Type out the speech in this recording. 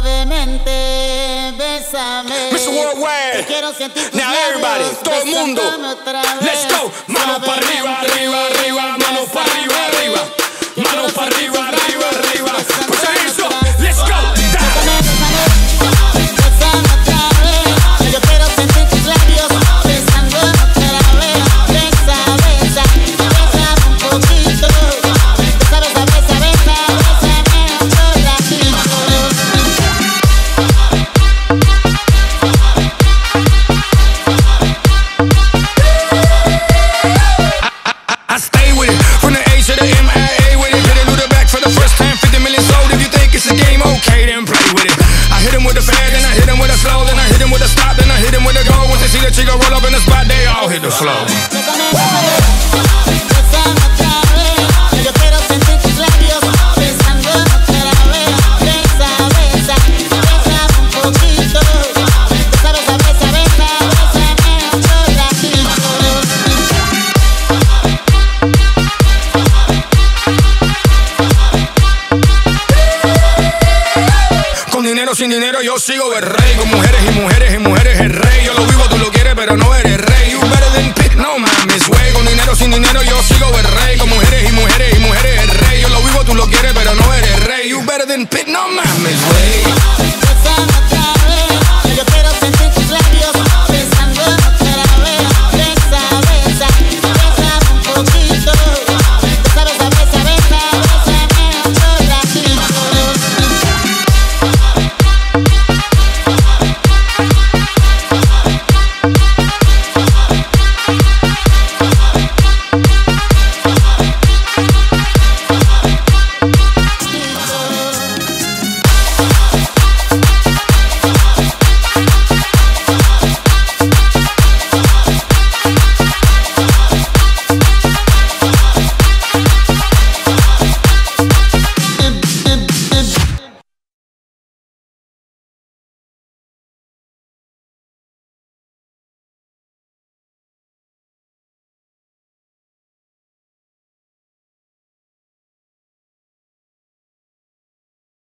suavemente, bésame. Mr. Worldwide. Quiero sentir tus Now everybody, labios, todo el mundo. besándome otra vez. Let's go. Mano para arriba, arriba, arriba. Mano para arriba, arriba. Mano para arriba, arriba, arriba. Put your hands up. Let's go. Bésame otra vez. Yo quiero sentir tus labios besándome otra vez. Besa, besa, bésame un poquito. Besa, besa, besa, besa, bésame otro ratito. I stay with it from the A to the MIA with it. Hit it, the back for the first time. 50 million sold. If you think it's a game, okay, then play with it. I hit him with a fad, then I hit him with a slow, then I hit him with a stop, then I hit him with a go. Once they see the chica roll up in the spot, they all hit the flow. Bésame otra vez. Yo quiero sentir tus labios besándome otra vez. Besa, besa, bésame un poquito. Besa, besa, besa, besa, bésame otro ratito. Con dinero, sin dinero, yo sigo el rey. Con mujeres y mujeres y mujeres el rey. Yo lo vivo, tú lo quieres, pero no eres rey. You better than Pit, no mames, güey. Con dinero, sin dinero, yo sigo el rey. Con mujeres y mujeres y mujeres el rey. Yo lo vivo, tú lo quieres, pero no eres rey. You better than Pit, no mames, güey.